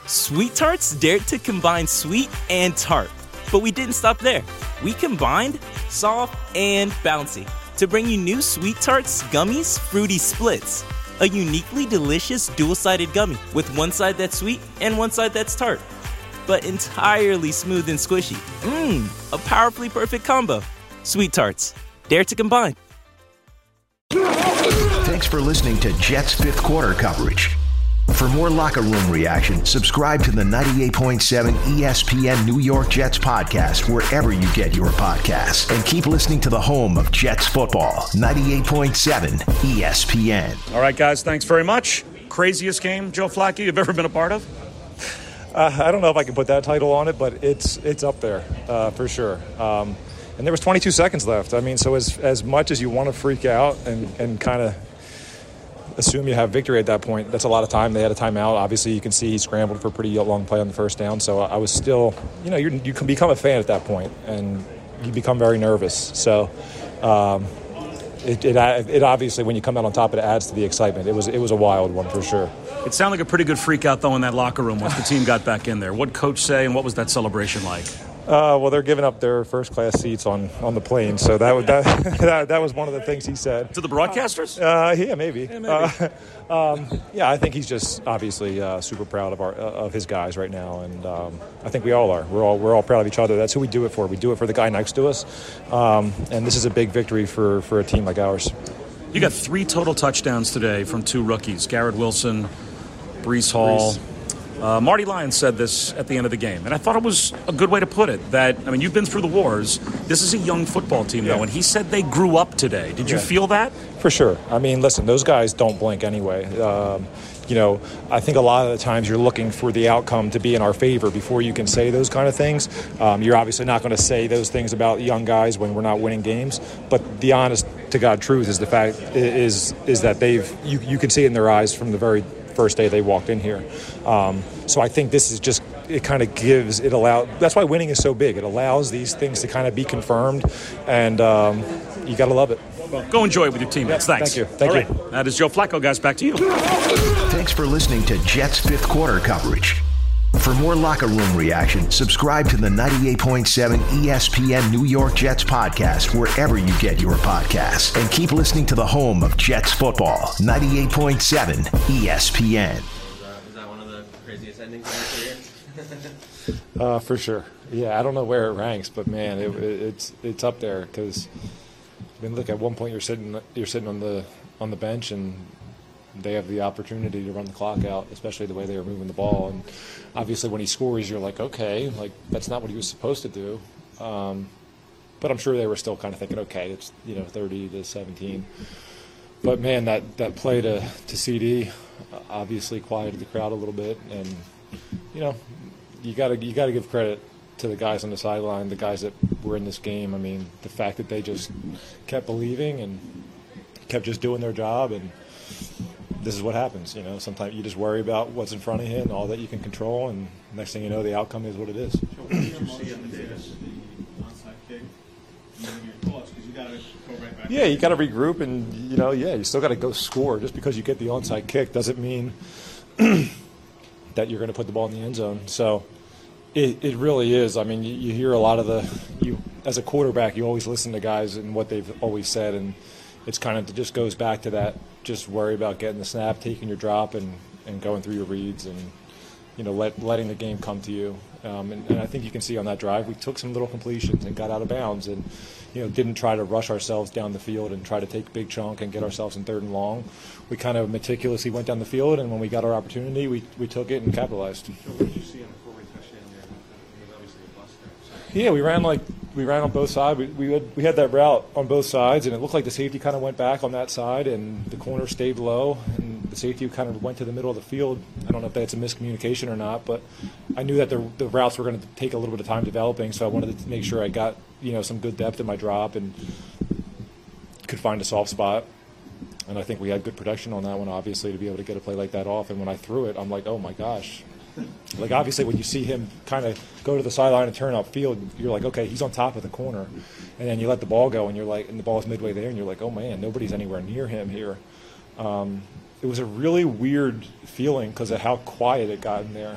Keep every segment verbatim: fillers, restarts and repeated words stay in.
Sweet Tarts dared to combine sweet and tart. But we didn't stop there. We combined soft and bouncy to bring you new Sweet Tarts Gummies Fruity Splits, a uniquely delicious dual-sided gummy with one side that's sweet and one side that's tart, but entirely smooth and squishy. Mmm, a powerfully perfect combo. Sweet Tarts, dare to combine. Thanks for listening to Jets fifth quarter coverage. For more locker room reaction, subscribe to the ninety-eight point seven E S P N New York Jets podcast wherever you get your podcasts. And keep listening to the home of Jets football, ninety-eight point seven E S P N. All right, guys, thanks very much. Craziest game, Joe Flacco, you've ever been a part of? Uh, I don't know if I can put that title on it, but it's it's up there uh, for sure. Um, and there was twenty-two seconds left. I mean, so as as much as you want to freak out and, and kind of assume you have victory at that point, that's a lot of time. They had a timeout. Obviously, you can see he scrambled for a pretty long play on the first down. So I was still, you know, you're, you can become a fan at that point, and you become very nervous. So um, it, it it obviously, when you come out on top, it adds to the excitement. It was it was a wild one for sure. It sounded like a pretty good freak out, though, in that locker room once the team got back in there. What did Coach say, and what was that celebration like? Uh, well, they're giving up their first-class seats on, on the plane, so that, that that that was one of the things he said. To the broadcasters? Uh, yeah, maybe. Yeah, maybe. Uh, um, yeah, I think he's just obviously uh, super proud of our uh, of his guys right now, and um, I think we all are. We're all we're all proud of each other. That's who we do it for. We do it for the guy next to us, um, and this is a big victory for, for a team like ours. You got three total touchdowns today from two rookies, Garrett Wilson, Breece Hall. Breece. Uh, Marty Lyons said this at the end of the game, and I thought it was a good way to put it, that, I mean, you've been through the wars. This is a young football team, yeah. though, and he said they grew up today. Did you yeah. feel that? For sure. I mean, listen, those guys don't blink anyway. Um, you know, I think a lot of the times you're looking for the outcome to be in our favor before you can say those kind of things. Um, you're obviously not going to say those things about young guys when we're not winning games, but the honest to God truth is the fact is is that they've you, you can see it in their eyes from the very first day they walked in here. Um, so I think this is just, it kind of gives, it allows, that's why winning is so big. It allows these things to kind of be confirmed, and um, you got to love it. Well, go enjoy it with your teammates. Yeah, Thanks. Thank you. Thank All you. Right. That is Joe Flacco, guys. Back to you. Thanks for listening to Jets fifth quarter coverage. For more locker room reaction, subscribe to the ninety-eight point seven E S P N New York Jets podcast wherever you get your podcasts. And keep listening to the home of Jets football, ninety-eight point seven E S P N. Is that, is that one of the craziest endings of your career? uh, for sure. Yeah, I don't know where it ranks, but man, it, it, it's it's up there because, I mean, look, at one point you're sitting you're sitting on the on the bench and they have the opportunity to run the clock out, especially the way they were moving the ball. And obviously when he scores, you're like, okay, like that's not what he was supposed to do. Um, but I'm sure they were still kind of thinking, okay, it's, you know, thirty to seventeen. But man, that, that play to, to C D obviously quieted the crowd a little bit. And, you know, you gotta, you gotta give credit to the guys on the sideline, the guys that were in this game. I mean, the fact that they just kept believing and kept just doing their job, and this is what happens, you know. Sometimes you just worry about what's in front of you and all that you can control, and next thing you know, the outcome is what it is. Yeah, you got to regroup, and you know, yeah, you still got to go score. Just because you get the onside kick doesn't mean that you're going to put the ball in the end zone. So it it really is. I mean, you, you hear a lot of the you as a quarterback, you always listen to guys and what they've always said, and it's kind of, it just goes back to that. Just worry about getting the snap, taking your drop, and, and going through your reads, and you know, let, letting the game come to you. Um, and, and I think you can see on that drive, we took some little completions and got out of bounds, and you know, didn't try to rush ourselves down the field and try to take a big chunk and get ourselves in third and long. We kind of meticulously went down the field, and when we got our opportunity, we, we took it and capitalized. So what did you see on the four-way touchdown there? It was obviously a bust there. So. Yeah, we ran like we ran on both sides. We we had, we had that route on both sides, and it looked like the safety kind of went back on that side, and the corner stayed low, and the safety kind of went to the middle of the field. I don't know if that's a miscommunication or not, but I knew that the the routes were going to take a little bit of time developing, so I wanted to make sure I got, you know, some good depth in my drop and could find a soft spot. And I think we had good protection on that one, obviously, to be able to get a play like that off. And when I threw it, I'm like, oh my gosh. Like, obviously, when you see him kind of go to the sideline and turn upfield, you're like, okay, he's on top of the corner. And then you let the ball go, and you're like, and the ball's midway there, and you're like, oh man, nobody's anywhere near him here. Um, it was a really weird feeling because of how quiet it got in there.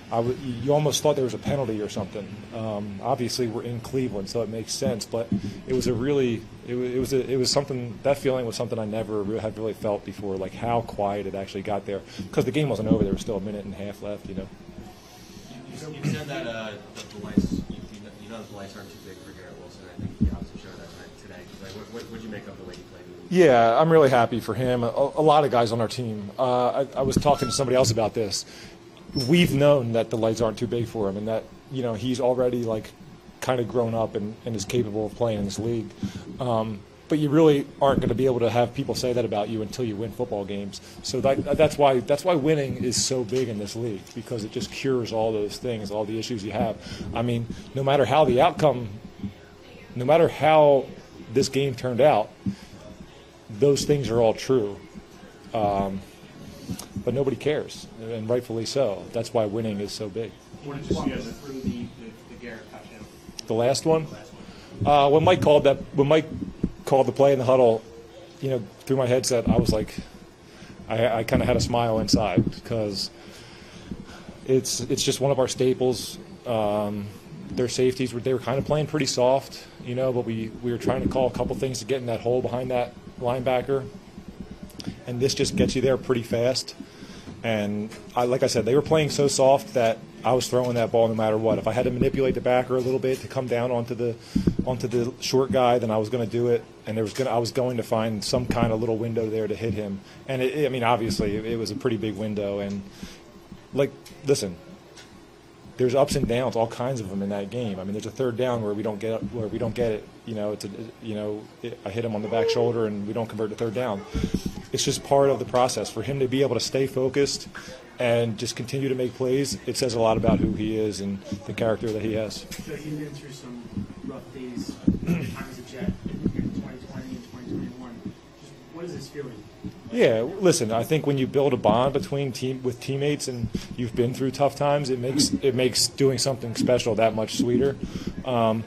I w- you almost thought there was a penalty or something. Um, obviously, we're in Cleveland, so it makes sense. But it was a really, it was, it was, a, it was something. That feeling was something I never really, had really felt before. Like how quiet it actually got there, because the game wasn't over. There was still a minute and a half left. You know. You, you said that uh, the lights, you, you know, the lights aren't too big for Garrett Wilson. I think he obviously showed that today. Like, what, what would you make of the way he played? Yeah, I'm really happy for him. A, a lot of guys on our team. Uh, I, I was talking to somebody else about this. We've known that the lights aren't too big for him, and that you know he's already like kind of grown up and, and is capable of playing in this league. Um, but you really aren't going to be able to have people say that about you until you win football games. So that, that's why that's why winning is so big in this league, because it just cures all those things, all the issues you have. I mean, no matter how the outcome, no matter how this game turned out, those things are all true. Um, But nobody cares, and rightfully so. That's why winning is so big. What did you see as through the, the, the Garrett touchdown? The last one? Uh, when Mike called that, when Mike called the play in the huddle, you know, through my headset, I was like, I, I kind of had a smile inside, because it's it's just one of our staples. Um, their safeties were they were kind of playing pretty soft, you know, but we we were trying to call a couple things to get in that hole behind that linebacker. And this just gets you there pretty fast. And I, like I said, they were playing so soft that I was throwing that ball no matter what. If I had to manipulate the backer a little bit to come down onto the onto the short guy, then I was going to do it. And there was going I was going to find some kind of little window there to hit him. And it, I mean, obviously, it, it was a pretty big window. And like, listen, there's ups and downs, all kinds of them in that game. I mean, there's a third down where we don't get where we don't get it. You know, it's a, you know, it, I hit him on the back shoulder and we don't convert to third down. It's just part of the process. For him to be able to stay focused and just continue to make plays, it says a lot about who he is and the character that he has. So he's been through some rough days, times a Jet in twenty twenty and twenty twenty-one. Just what is this feeling? Yeah, listen, I think when you build a bond between team with teammates and you've been through tough times, it makes it makes doing something special that much sweeter. Um,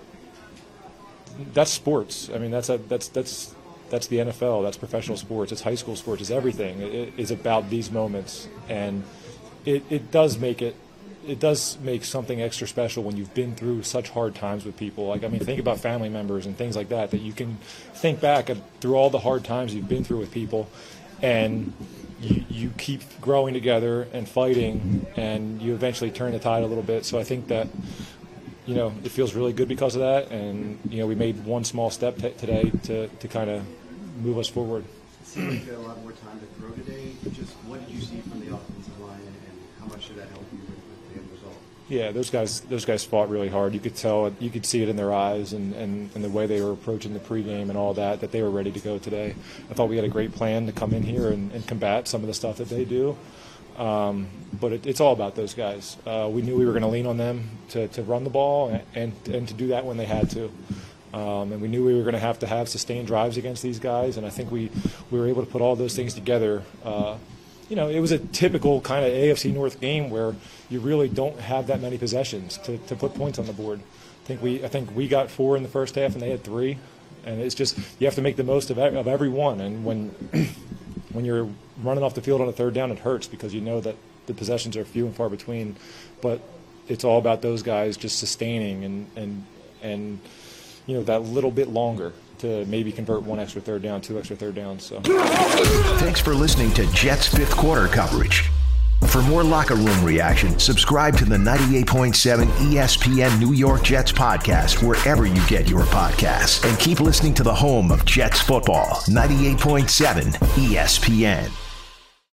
that's sports. I mean, that's a, that's that's that's the N F L. That's professional sports. It's high school sports. It's everything. It is about these moments, and it, it does make it. It does make something extra special when you've been through such hard times with people. Like, I mean, think about family members and things like that, that you can think back at, through all the hard times you've been through with people, and you, you keep growing together and fighting, and you eventually turn the tide a little bit. So I think that, you know, it feels really good because of that, and, you know, we made one small step t- today to, to kind of move us forward. It seemed like you had a lot more time to throw today. Just what did you see from the offensive line, and how much did that help you with, with the end result? Yeah, those guys those guys fought really hard. You could tell, you could see it in their eyes and, and, and the way they were approaching the pregame and all that, that they were ready to go today. I thought we had a great plan to come in here and, and combat some of the stuff that they do. Um, but it, it's all about those guys. Uh, we knew we were going to lean on them to, to run the ball and, and, and to do that when they had to. Um, and we knew we were going to have to have sustained drives against these guys, and I think we, we were able to put all those things together. Uh, you know, it was a typical kind of A F C North game where you really don't have that many possessions to, to put points on the board. I think we I think we got four in the first half, and they had three. And it's just you have to make the most of of every one. And when when you're running off the field on a third down, it hurts because you know that the possessions are few and far between. But it's all about those guys just sustaining and and and. you know, that little bit longer to maybe convert one extra third down, two extra third downs. So, thanks for listening to Jets fifth quarter coverage. For more locker room reaction, subscribe to the ninety-eight point seven E S P N New York Jets podcast wherever you get your podcasts. And keep listening to the home of Jets football, ninety-eight point seven E S P N.